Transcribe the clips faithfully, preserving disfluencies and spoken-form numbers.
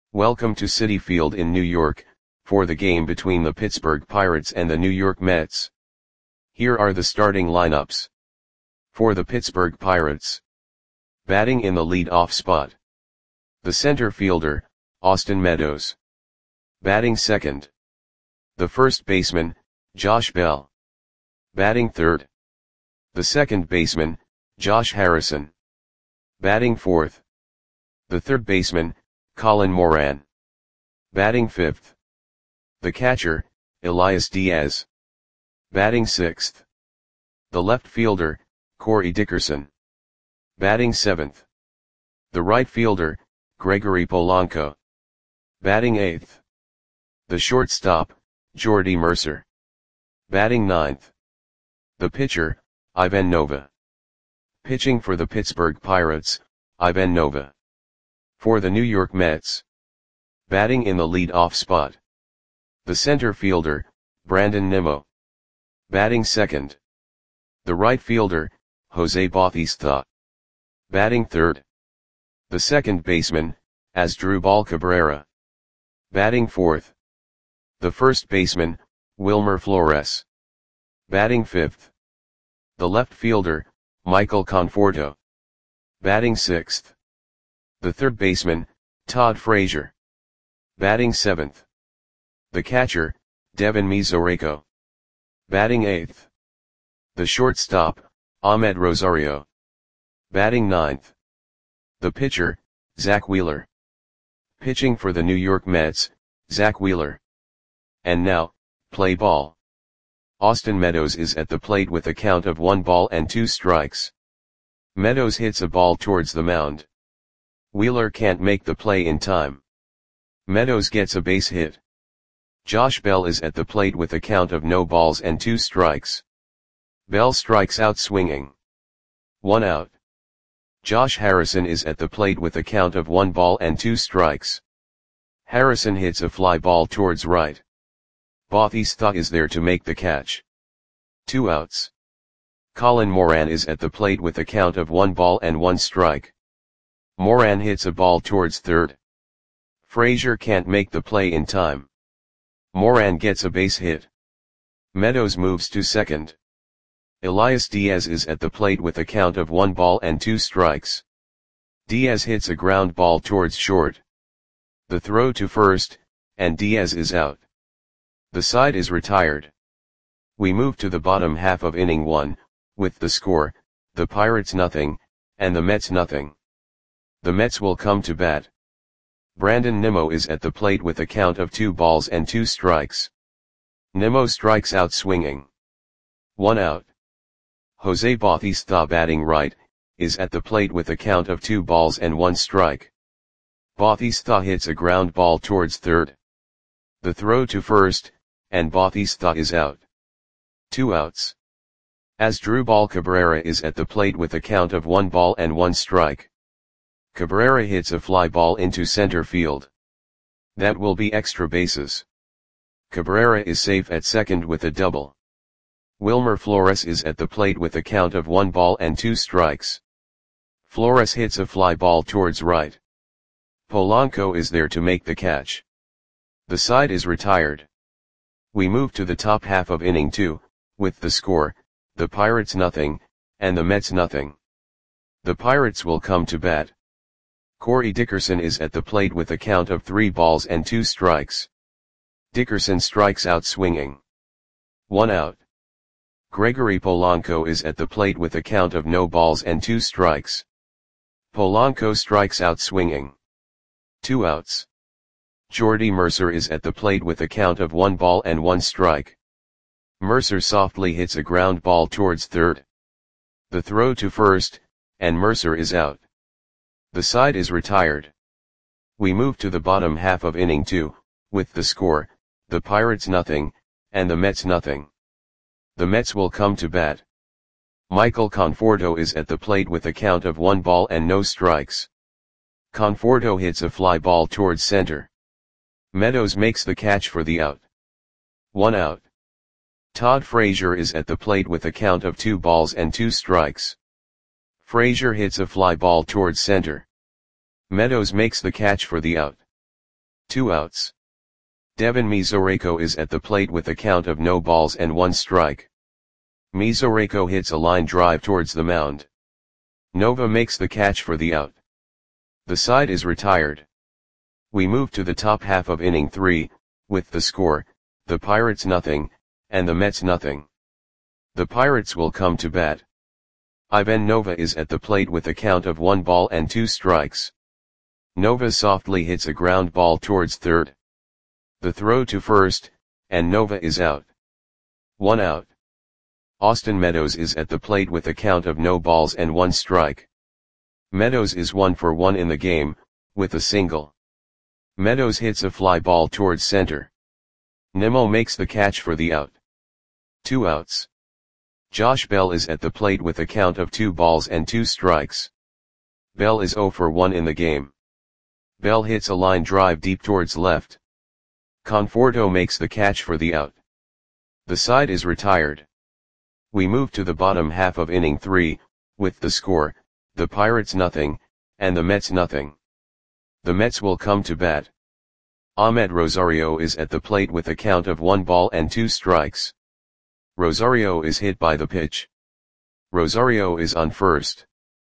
Welcome to Citi Field in New York, for the game between the Pittsburgh Pirates and the New York Mets. Here are the starting lineups. For the Pittsburgh Pirates. Batting in the lead-off spot. The center fielder, Austin Meadows. Batting second. The first baseman, Josh Bell. Batting third. The second baseman, Josh Harrison. Batting fourth. The third baseman, Colin Moran. Batting fifth. The catcher, Elias Diaz. Batting sixth. The left fielder, Corey Dickerson. Batting seventh. The right fielder, Gregory Polanco. Batting eighth. The shortstop, Jordy Mercer. Batting ninth. The pitcher, Ivan Nova. Pitching for the Pittsburgh Pirates, Ivan Nova. For the New York Mets. Batting in the lead-off spot. The center fielder, Brandon Nimmo. Batting second. The right fielder, Jose Bautista. Batting third. The second baseman, Asdrubal Cabrera. Batting fourth. The first baseman, Wilmer Flores. Batting fifth. The left fielder, Michael Conforto. Batting sixth. The third baseman, Todd Frazier. Batting seventh. The catcher, Devin Mesoraco. Batting eighth. The shortstop, Ahmed Rosario. Batting ninth. The pitcher, Zach Wheeler. Pitching for the New York Mets, Zach Wheeler. And now, play ball. Austin Meadows is at the plate with a count of one ball and two strikes. Meadows hits a ball towards the mound. Wheeler can't make the play in time. Meadows gets a base hit. Josh Bell is at the plate with a count of no balls and two strikes. Bell strikes out swinging. One out. Josh Harrison is at the plate with a count of one ball and two strikes. Harrison hits a fly ball towards right. Bautista is there to make the catch. Two outs. Colin Moran is at the plate with a count of one ball and one strike. Moran hits a ball towards third. Frazier can't make the play in time. Moran gets a base hit. Meadows moves to second. Elias Diaz is at the plate with a count of one ball and two strikes. Diaz hits a ground ball towards short. The throw to first, and Diaz is out. The side is retired. We move to the bottom half of inning one, with the score, the Pirates nothing, and the Mets nothing. The Mets will come to bat. Brandon Nimmo is at the plate with a count of two balls and two strikes. Nimmo strikes out swinging. One out. Jose Bautista, batting right, is at the plate with a count of two balls and one strike. Bautista hits a ground ball towards third. The throw to first, and Bautista is out. Two outs. Asdrubal Cabrera is at the plate with a count of one ball and one strike. Cabrera hits a fly ball into center field. That will be extra bases. Cabrera is safe at second with a double. Wilmer Flores is at the plate with a count of one ball and two strikes. Flores hits a fly ball towards right. Polanco is there to make the catch. The side is retired. We move to the top half of inning two, with the score, the Pirates nothing, and the Mets nothing. The Pirates will come to bat. Corey Dickerson is at the plate with a count of three balls and two strikes. Dickerson strikes out swinging. One out. Gregory Polanco is at the plate with a count of no balls and two strikes. Polanco strikes out swinging. Two outs. Jordy Mercer is at the plate with a count of one ball and one strike. Mercer softly hits a ground ball towards third. The throw to first, and Mercer is out. The side is retired. We move to the bottom half of inning two, with the score, the Pirates nothing, and the Mets nothing. The Mets will come to bat. Michael Conforto is at the plate with a count of one ball and no strikes. Conforto hits a fly ball towards center. Meadows makes the catch for the out. One out. Todd Frazier is at the plate with a count of two balls and two strikes. Frazier hits a fly ball towards center. Meadows makes the catch for the out. Two outs. Devin Mesoraco is at the plate with a count of no balls and one strike. Mesoraco hits a line drive towards the mound. Nova makes the catch for the out. The side is retired. We move to the top half of inning three, with the score, the Pirates nothing, and the Mets nothing. The Pirates will come to bat. Ivan Nova is at the plate with a count of one ball and two strikes. Nova softly hits a ground ball towards third. The throw to first, and Nova is out. One out. Austin Meadows is at the plate with a count of no balls and one strike. Meadows is one for one in the game, with a single. Meadows hits a fly ball towards center. Nimmo makes the catch for the out. Two outs. Josh Bell is at the plate with a count of two balls and two strikes. Bell is zero for one in the game. Bell hits a line drive deep towards left. Conforto makes the catch for the out. The side is retired. We move to the bottom half of inning three, with the score, the Pirates nothing, and the Mets nothing. The Mets will come to bat. Ahmed Rosario is at the plate with a count of one ball and two strikes. Rosario is hit by the pitch. Rosario is on first.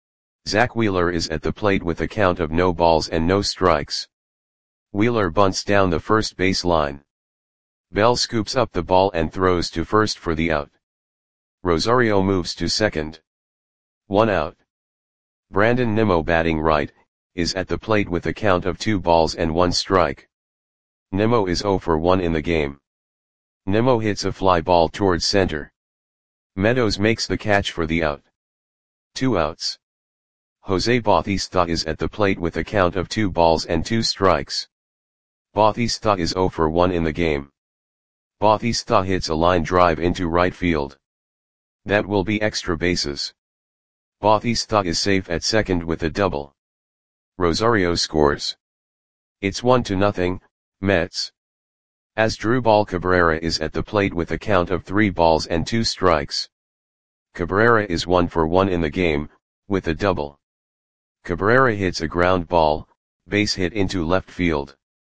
Zach Wheeler is at the plate with a count of no balls and no strikes. Wheeler bunts down the first base line. Bell scoops up the ball and throws to first for the out. Rosario moves to second. One out. Brandon Nimmo, batting right, is at the plate with a count of two balls and one strike. Nimmo is zero for one in the game. Nimmo hits a fly ball towards center. Meadows makes the catch for the out. Two outs. Jose Bautista is at the plate with a count of two balls and two strikes. Bautista is zero for one in the game. Bautista hits a line drive into right field. That will be extra bases. Bautista is safe at second with a double. Rosario scores. It's one to nothing, Mets. Asdrubal Cabrera is at the plate with a count of three balls and two strikes. Cabrera is one for one in the game, with a double. Cabrera hits a ground ball, base hit into left field.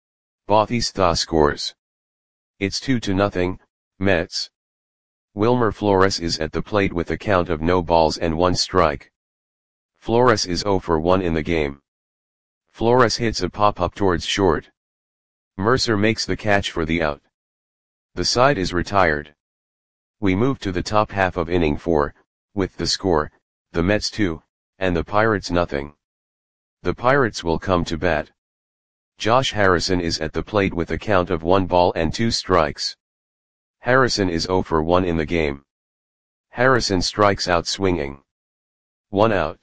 Bautista scores. It's two to nothing, Mets. Wilmer Flores is at the plate with a count of no balls and one strike. Flores is zero for one in the game. Flores hits a pop-up towards short. Mercer makes the catch for the out. The side is retired. We move to the top half of inning four, with the score, the Mets two, and the Pirates nothing. The Pirates will come to bat. Josh Harrison is at the plate with a count of one ball and two strikes. Harrison is zero for one in the game. Harrison strikes out swinging. One out.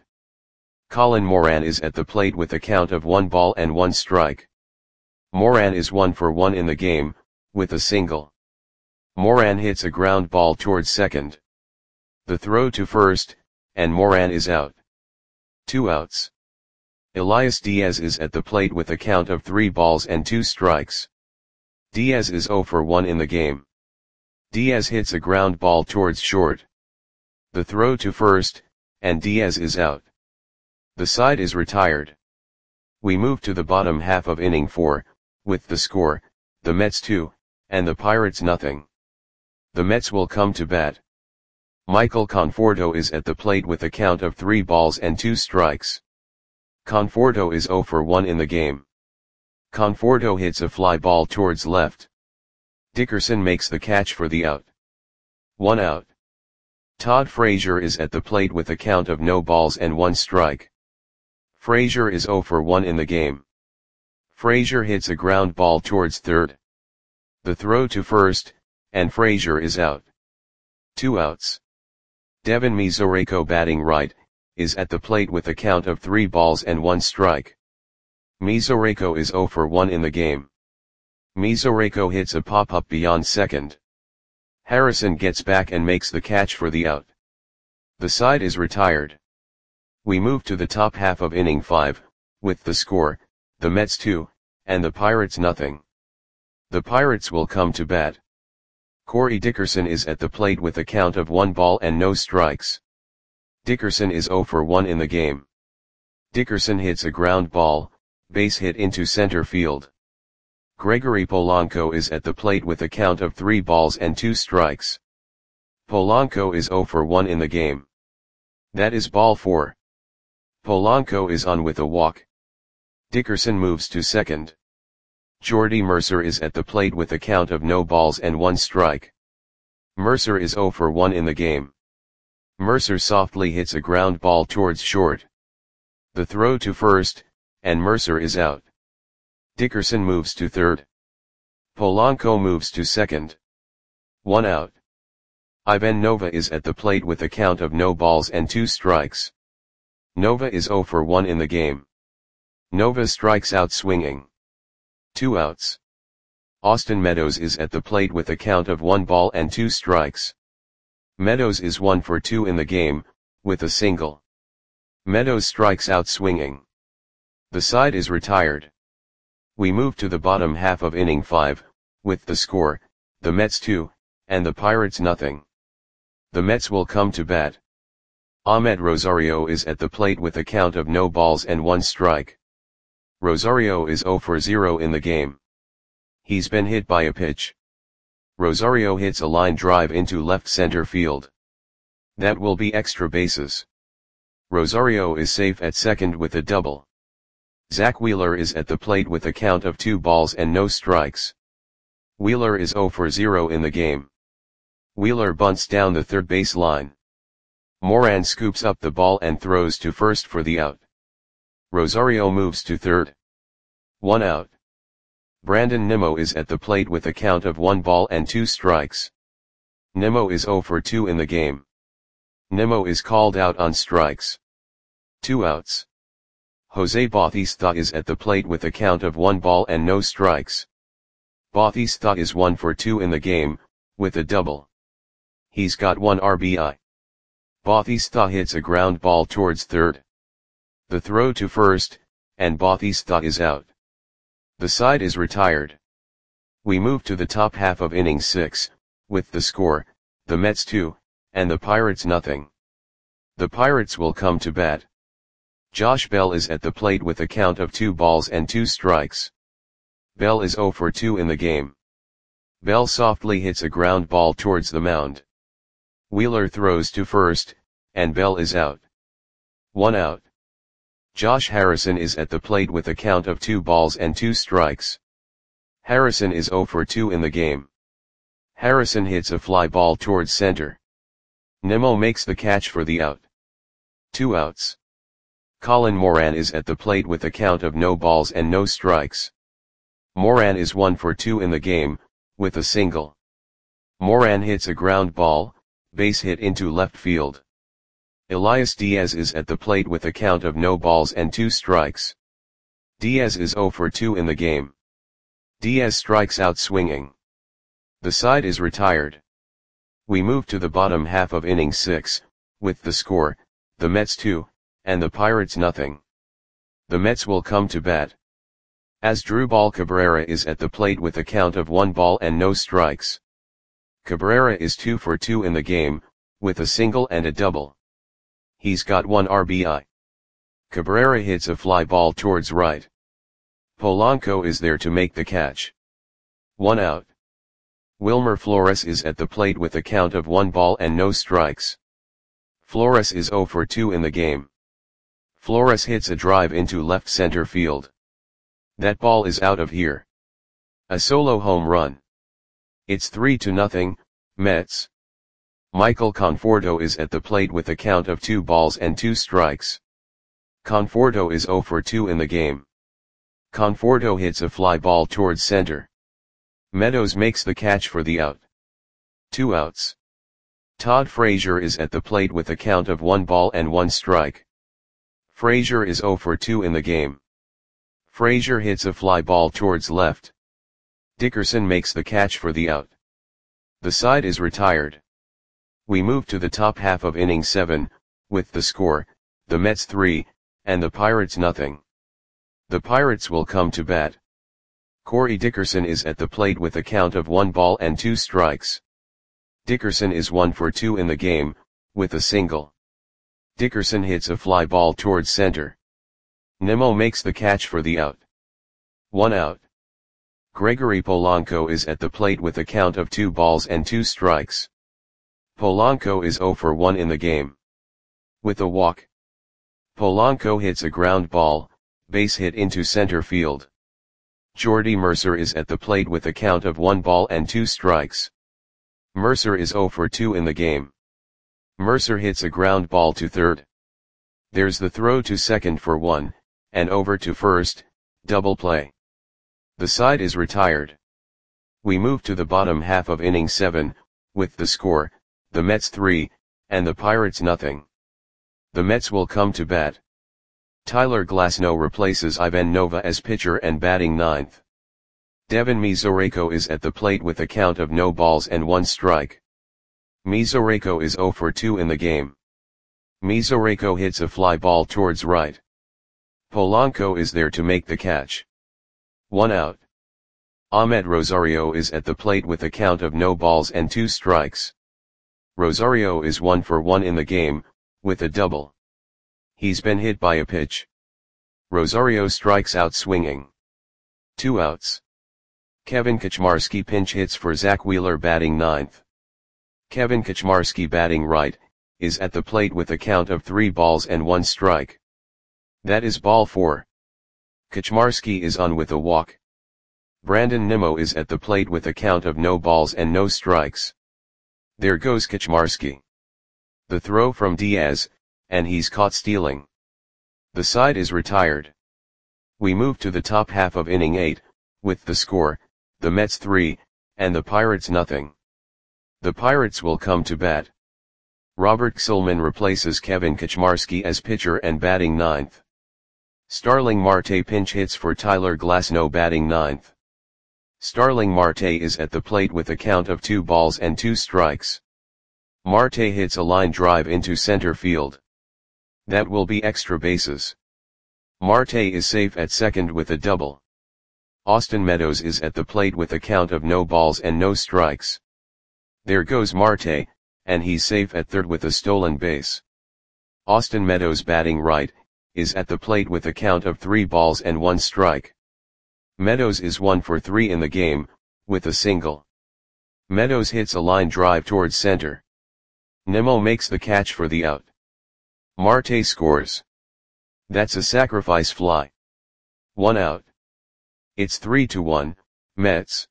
Colin Moran is at the plate with a count of one ball and one strike. Moran is one for one in the game, with a single. Moran hits a ground ball towards second. The throw to first, and Moran is out. Two outs. Elias Diaz is at the plate with a count of three balls and two strikes. Diaz is zero for one in the game. Diaz hits a ground ball towards short. The throw to first, and Diaz is out. The side is retired. We move to the bottom half of inning four, with the score, the Mets two, and the Pirates nothing. The Mets will come to bat. Michael Conforto is at the plate with a count of three balls and two strikes. Conforto is zero for one in the game. Conforto hits a fly ball towards left. Dickerson makes the catch for the out. One out. Todd Frazier is at the plate with a count of no balls and one strike. Frazier is zero for one in the game. Frazier hits a ground ball towards third. The throw to first, and Frazier is out. Two outs. Devin Mesoraco, batting right, is at the plate with a count of three balls and one strike. Mesoraco is zero for one in the game. Mesoraco hits a pop-up beyond second. Harrison gets back and makes the catch for the out. The side is retired. We move to the top half of inning five, with the score, the Mets two, and the Pirates nothing. The Pirates will come to bat. Corey Dickerson is at the plate with a count of one ball and no strikes. Dickerson is zero for one in the game. Dickerson hits a ground ball, base hit into center field. Gregory Polanco is at the plate with a count of three balls and two strikes. Polanco is zero for one in the game. That is ball four. Polanco is on with a walk. Dickerson moves to second. Jordy Mercer is at the plate with a count of no balls and one strike. Mercer is zero for one in the game. Mercer softly hits a ground ball towards short. The throw to first, and Mercer is out. Dickerson moves to third. Polanco moves to second. One out. Ivan Nova is at the plate with a count of no balls and two strikes. Nova is zero for one in the game. Nova strikes out swinging. Two outs. Austin Meadows is at the plate with a count of one ball and two strikes. Meadows is one for two in the game, with a single. Meadows strikes out swinging. The side is retired. We move to the bottom half of inning five, with the score, the Mets two, and the Pirates nothing. The Mets will come to bat. Ahmed Rosario is at the plate with a count of no balls and one strike. Rosario is zero for zero in the game. He's been hit by a pitch. Rosario hits a line drive into left center field. That will be extra bases. Rosario is safe at second with a double. Zach Wheeler is at the plate with a count of two balls and no strikes. Wheeler is zero for zero in the game. Wheeler bunts down the third base line. Moran scoops up the ball and throws to first for the out. Rosario moves to third. One out. Brandon Nimmo is at the plate with a count of one ball and two strikes. Nimmo is zero for two in the game. Nimmo is called out on strikes. Two outs. Jose Bautista is at the plate with a count of one ball and no strikes. Bautista is one for two in the game, with a double. He's got one R B I. Bautista hits a ground ball towards third. The throw to first, and Bautista is out. The side is retired. We move to the top half of inning six, with the score, the Mets two, and the Pirates nothing. The Pirates will come to bat. Josh Bell is at the plate with a count of two balls and two strikes. Bell is zero for two in the game. Bell softly hits a ground ball towards the mound. Wheeler throws to first, and Bell is out. One out. Josh Harrison is at the plate with a count of two balls and two strikes. Harrison is zero for two in the game. Harrison hits a fly ball towards center. Nimmo makes the catch for the out. Two outs. Colin Moran is at the plate with a count of no balls and no strikes. Moran is one for two in the game, with a single. Moran hits a ground ball, base hit into left field. Elias Diaz is at the plate with a count of no balls and two strikes. Diaz is zero for two in the game. Diaz strikes out swinging. The side is retired. We move to the bottom half of inning six, with the score, the Mets two, and the Pirates nothing. The Mets will come to bat. Asdrubal Cabrera is at the plate with a count of one ball and no strikes. Cabrera is two for two in the game, with a single and a double. He's got one R B I. Cabrera hits a fly ball towards right. Polanco is there to make the catch. One out. Wilmer Flores is at the plate with a count of one ball and no strikes. Flores is zero for two in the game. Flores hits a drive into left center field. That ball is out of here. A solo home run. It's three to nothing, Mets. Michael Conforto is at the plate with a count of two balls and two strikes. Conforto is zero for two in the game. Conforto hits a fly ball towards center. Meadows makes the catch for the out. Two outs. Todd Frazier is at the plate with a count of one ball and one strike. Frazier is zero for two in the game. Frazier hits a fly ball towards left. Dickerson makes the catch for the out. The side is retired. We move to the top half of inning seven, with the score, the Mets three, and the Pirates nothing. The Pirates will come to bat. Corey Dickerson is at the plate with a count of one ball and two strikes. Dickerson is one for two in the game, with a single. Dickerson hits a fly ball towards center. Nimmo makes the catch for the out. One out. Gregory Polanco is at the plate with a count of two balls and two strikes. Polanco is zero for one in the game. With a walk. Polanco hits a ground ball, base hit into center field. Jordy Mercer is at the plate with a count of one ball and two strikes. Mercer is zero for two in the game. Mercer hits a ground ball to third. There's the throw to second for one, and over to first, double play. The side is retired. We move to the bottom half of inning seven, with the score, the Mets three, and the Pirates nothing. The Mets will come to bat. Tyler Glasnow replaces Ivan Nova as pitcher and batting ninth. Devin Mesoraco is at the plate with a count of no balls and one strike. Mesoraco is zero for two in the game. Mesoraco hits a fly ball towards right. Polanco is there to make the catch. One out. Ahmed Rosario is at the plate with a count of no balls and two strikes. Rosario is one for one in the game, with a double. He's been hit by a pitch. Rosario strikes out swinging. Two outs. Kevin Kaczmarski pinch hits for Zach Wheeler batting ninth. Kevin Kaczmarski batting right, is at the plate with a count of three balls and one strike. That is ball four. Kaczmarski is on with a walk. Brandon Nimmo is at the plate with a count of no balls and no strikes. There goes Kaczmarski. The throw from Diaz, and he's caught stealing. The side is retired. We move to the top half of inning eight, with the score, the Mets three, and the Pirates nothing. The Pirates will come to bat. Robert Gsellman replaces Kevin Kaczmarski as pitcher and batting ninth. Starling Marte pinch hits for Tyler Glasnow batting ninth. Starling Marte is at the plate with a count of two balls and two strikes. Marte hits a line drive into center field. That will be extra bases. Marte is safe at second with a double. Austin Meadows is at the plate with a count of no balls and no strikes. There goes Marte, and he's safe at third with a stolen base. Austin Meadows batting right, is at the plate with a count of three balls and one strike. Meadows is one for three in the game, with a single. Meadows hits a line drive towards center. Nimmo makes the catch for the out. Marte scores. That's a sacrifice fly. One out. It's three to one, Mets.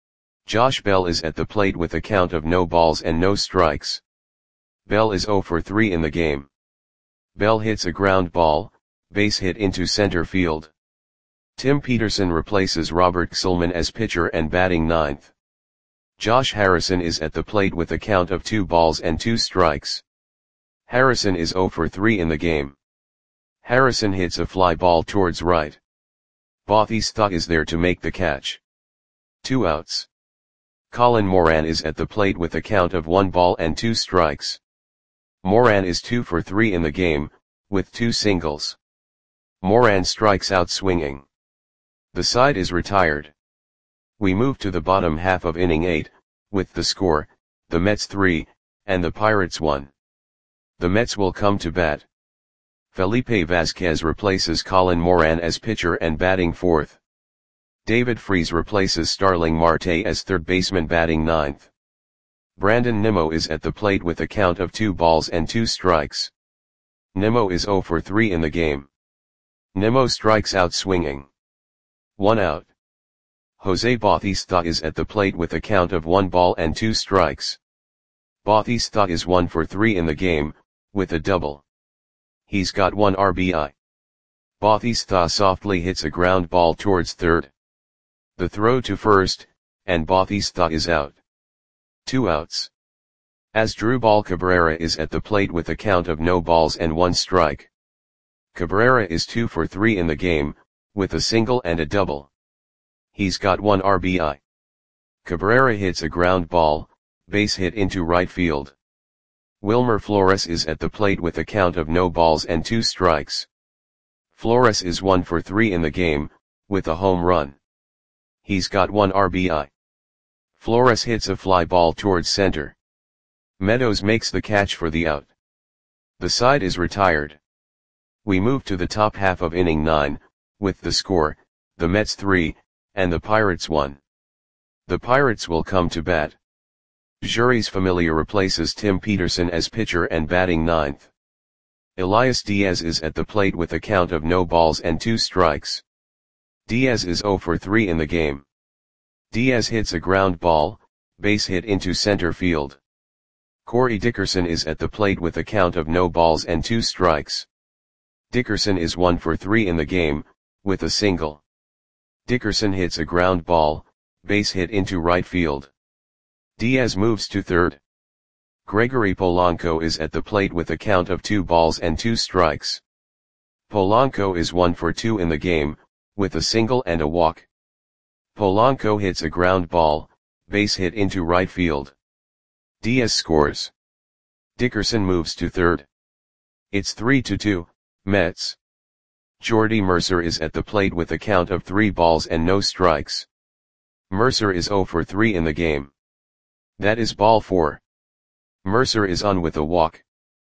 Josh Bell is at the plate with a count of no balls and no strikes. Bell is zero for three in the game. Bell hits a ground ball, base hit into center field. Tim Peterson replaces Robert Gsellman as pitcher and batting ninth. Josh Harrison is at the plate with a count of two balls and two strikes. Harrison is zero for three in the game. Harrison hits a fly ball towards right. Bautista is there to make the catch. Two outs. Colin Moran is at the plate with a count of one ball and two strikes. Moran is two for three in the game, with two singles. Moran strikes out swinging. The side is retired. We move to the bottom half of inning eight, with the score, the Mets three, and the Pirates one. The Mets will come to bat. Felipe Vasquez replaces Colin Moran as pitcher and batting fourth. David Freese replaces Starling Marte as third baseman batting ninth. Brandon Nimmo is at the plate with a count of two balls and two strikes. Nimmo is zero for three in the game. Nimmo strikes out swinging. One out. Jose Bautista is at the plate with a count of one ball and two strikes. Bautista is one for three in the game, with a double. He's got one R B I. Bautista softly hits a ground ball towards third. The throw to first, and Bautista is out. Two outs. Asdrubal Cabrera is at the plate with a count of no balls and one strike. Cabrera is two for three in the game, with a single and a double. He's got one R B I. Cabrera hits a ground ball, base hit into right field. Wilmer Flores is at the plate with a count of no balls and two strikes. Flores is one for three in the game, with a home run. He's got one R B I. Flores hits a fly ball towards center. Meadows makes the catch for the out. The side is retired. We move to the top half of inning nine, with the score, the Mets three, and the Pirates one. The Pirates will come to bat. Jeurys Familia replaces Tim Peterson as pitcher and batting ninth. Elias Diaz is at the plate with a count of no balls and two strikes. Diaz is zero for three in the game. Diaz hits a ground ball, base hit into center field. Corey Dickerson is at the plate with a count of no balls and two strikes. Dickerson is one for three in the game, with a single. Dickerson hits a ground ball, base hit into right field. Diaz moves to third. Gregory Polanco is at the plate with a count of two balls and two strikes. Polanco is one for two in the game, with a single and a walk. Polanco hits a ground ball, base hit into right field. Diaz scores. Dickerson moves to third. It's three to two, Mets. Jordy Mercer is at the plate with a count of three balls and no strikes. Mercer is zero for three in the game. That is ball four. Mercer is on with a walk.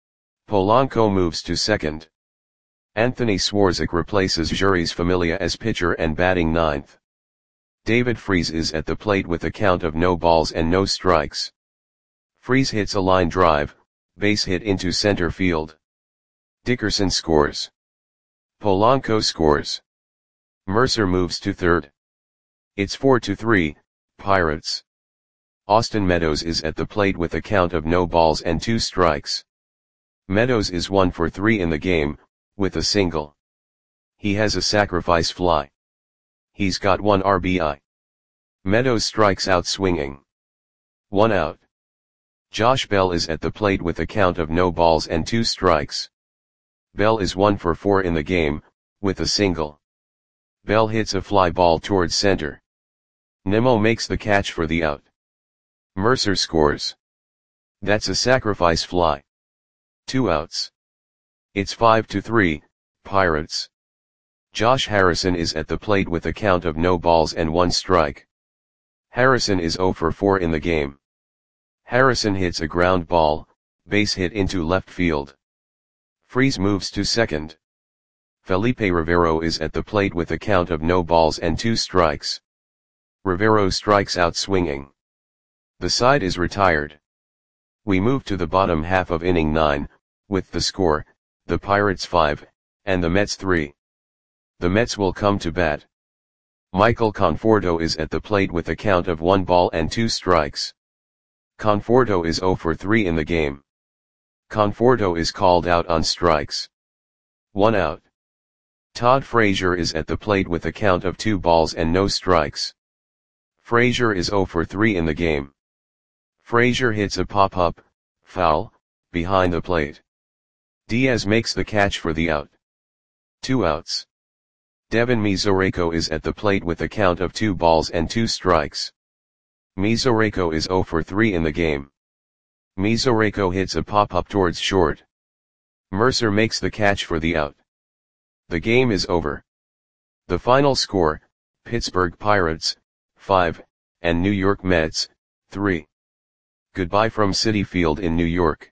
Polanco moves to second. Anthony Swarzak replaces Jeurys Familia as pitcher and batting ninth. David Freese is at the plate with a count of no balls and no strikes. Freese hits a line drive, base hit into center field. Dickerson scores. Polanco scores. Mercer moves to third. It's four to three, Pirates. Austin Meadows is at the plate with a count of no balls and two strikes. Meadows is one for three in the game, with a single. He has a sacrifice fly. He's got one R B I. Meadows strikes out swinging. One out. Josh Bell is at the plate with a count of no balls and two strikes. Bell is one for four in the game, with a single. Bell hits a fly ball towards center. Nimmo makes the catch for the out. Mercer scores. That's a sacrifice fly. Two outs. It's five to three, Pirates. Josh Harrison is at the plate with a count of no balls and one strike. Harrison is zero for four in the game. Harrison hits a ground ball, base hit into left field. Freese moves to second. Felipe Rivero is at the plate with a count of no balls and two strikes. Rivero strikes out swinging. The side is retired. We move to the bottom half of inning nine, with the score, the Pirates five, and the Mets three. The Mets will come to bat. Michael Conforto is at the plate with a count of one ball and two strikes. Conforto is zero for three in the game. Conforto is called out on strikes. One out. Todd Frazier is at the plate with a count of two balls and no strikes. Frazier is zero for three in the game. Frazier hits a pop-up, foul, behind the plate. Diaz makes the catch for the out. Two outs. Devin Mesoraco is at the plate with a count of two balls and two strikes. Mesoraco is zero for three in the game. Mesoraco hits a pop-up towards short. Mercer makes the catch for the out. The game is over. The final score, Pittsburgh Pirates, five, and New York Mets, three. Goodbye from Citi Field in New York.